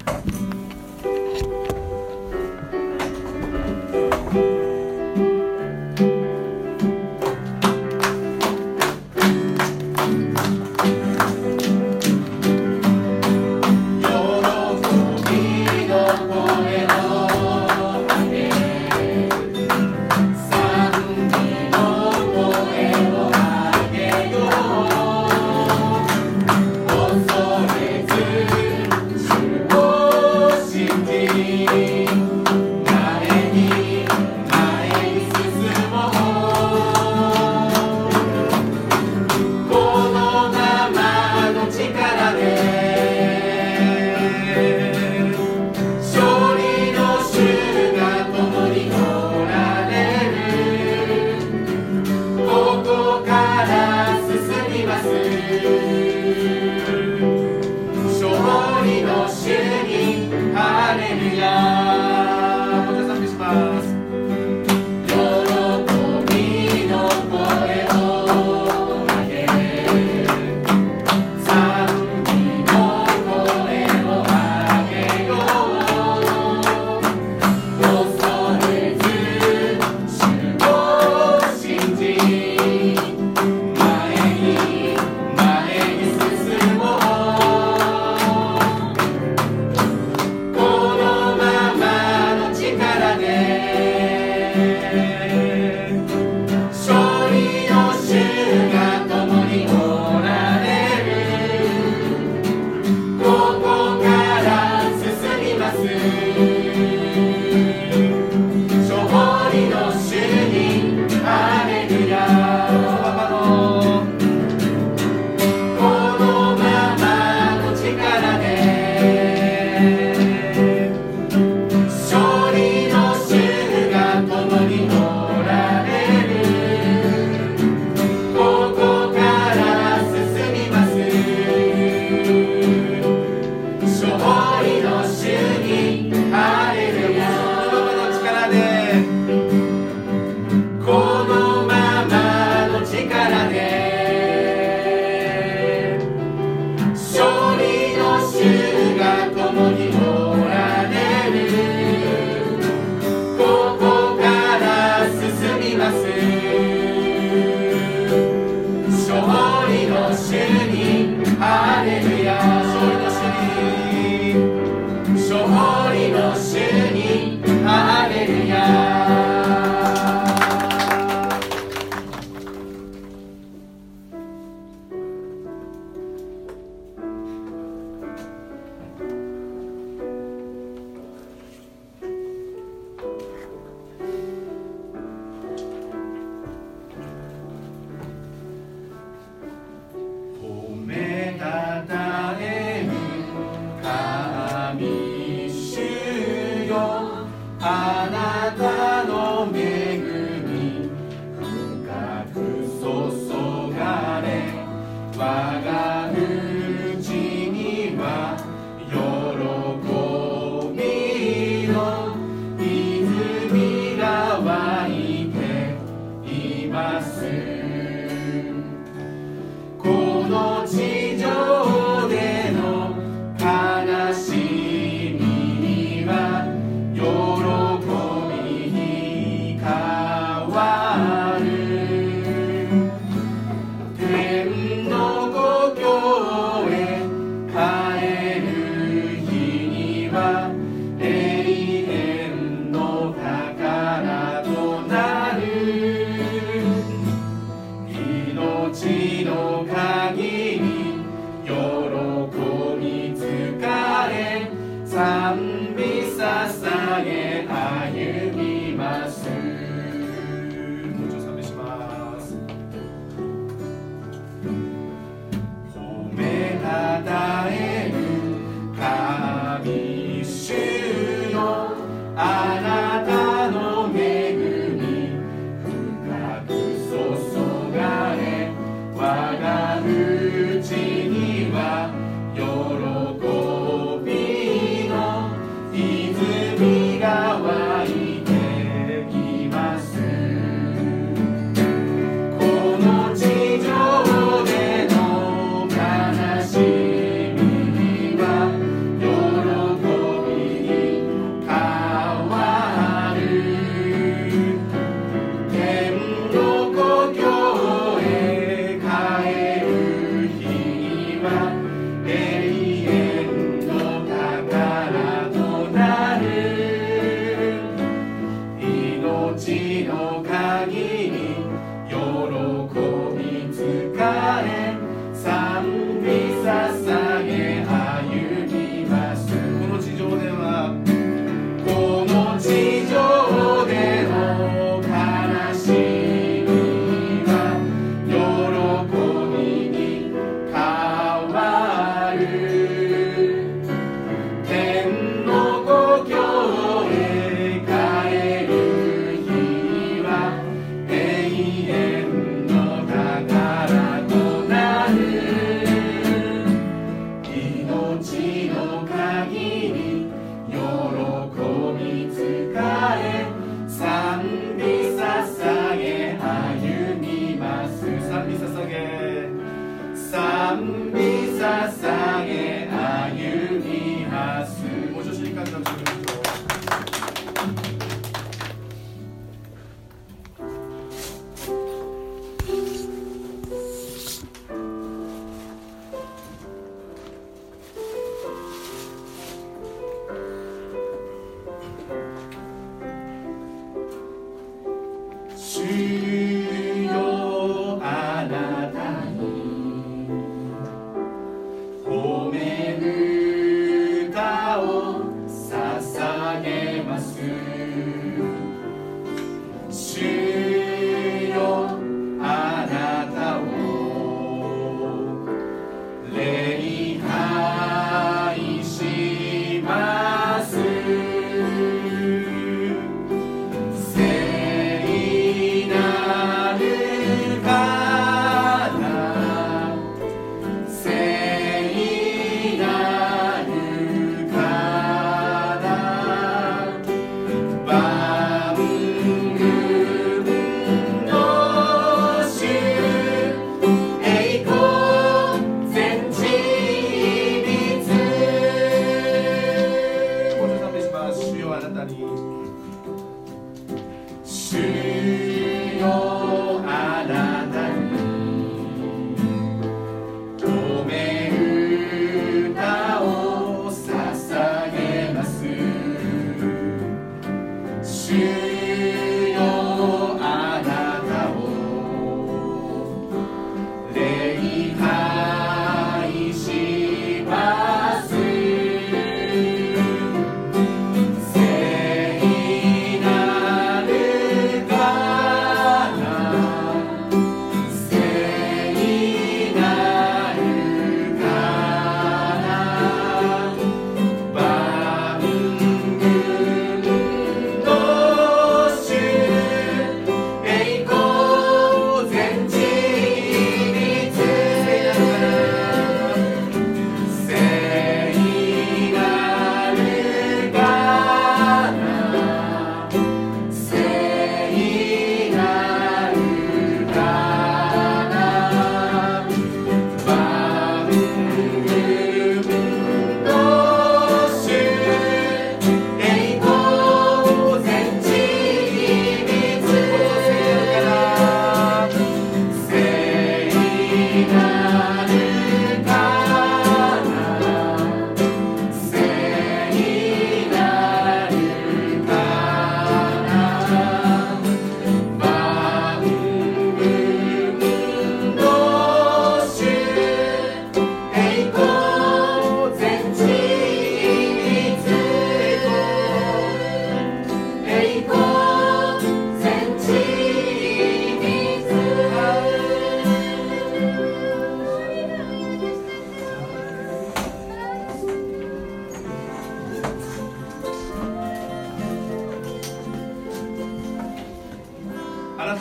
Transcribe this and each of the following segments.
喜びの泉が湧いて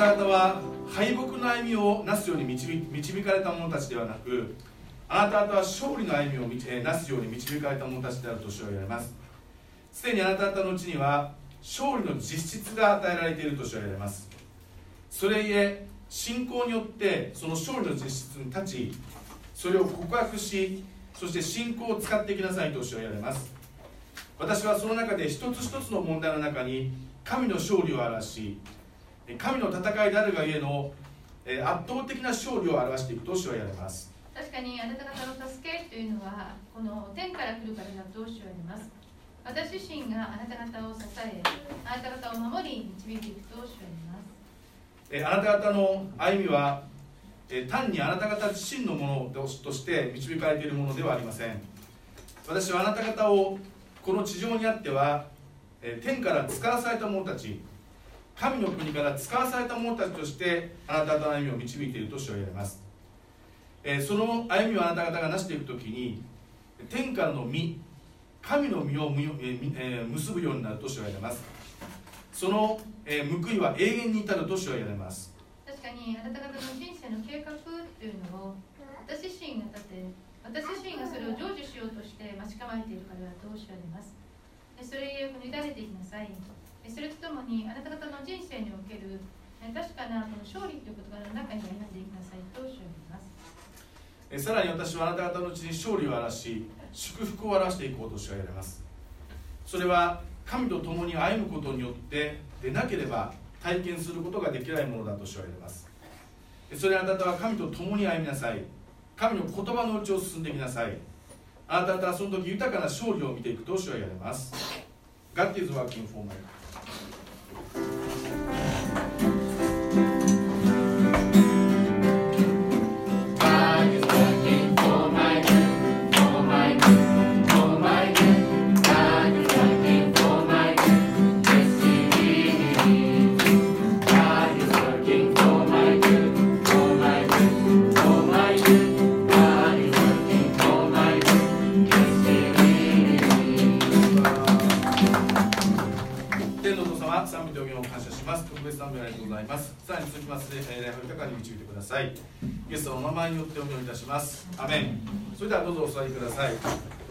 た方は敗北の歩みをなすように導かれた者たちではなく、あなた方は勝利の歩みをなすように導かれた者たちであると主は言われます。すでにあなた方のうちには勝利の実質が与えられていると主は言われます。それゆえ信仰によってその勝利の実質に立ち、それを告白し、そして信仰を使っていきなさいと主は言われます。私はその中で一つ一つの問題の中に神の勝利を表し、神の戦いであるがゆえの圧倒的な勝利を表していくと主は言われます。 確かにあなた方の助けというのはこの天から来るからだと主は言われます。私自身があなた方を支え、あなた方を守り導いていくと主は言います。 あなた方の歩みは単にあなた方自身のものとして導かれているものではありません。私はあなた方をこの地上にあっては天から使わされた者たち、神の国から使わされた者たちとしてあなた方の歩みを導いていると主は言われます。その歩みをあなた方がなしていくときに天からの実、神の実を結ぶようになると主は言われます。その報いは永遠に至ると主は言われます。 確かにあなた方の人生の計画というのを私自身が立て、私自身がそれを成就しようとして待ち構えているからだと主は言われます。それゆえ委ねていきなさい。それとともにあなた方の人生における確かなこの勝利ということの中に歩んでいきなさいと主は言います。 さらに私はあなた方のうちに勝利を表し、祝福を表していこうと主は言われます。それは神と共に歩むことによってでなければ体験することができないものだと主は言われます。それあなた方は神と共に歩みなさい。神の言葉のうちを進んでいきなさい。あなた方はその時豊かな勝利を見ていくと主は言われます。God is working for my life.賛美と御を感謝します。特別賛美ありがとうございます。さらに続きまして礼拝を豊かに導いてください。イエスのお名前によってお祈りいたします。アメン。それではどうぞお座りください。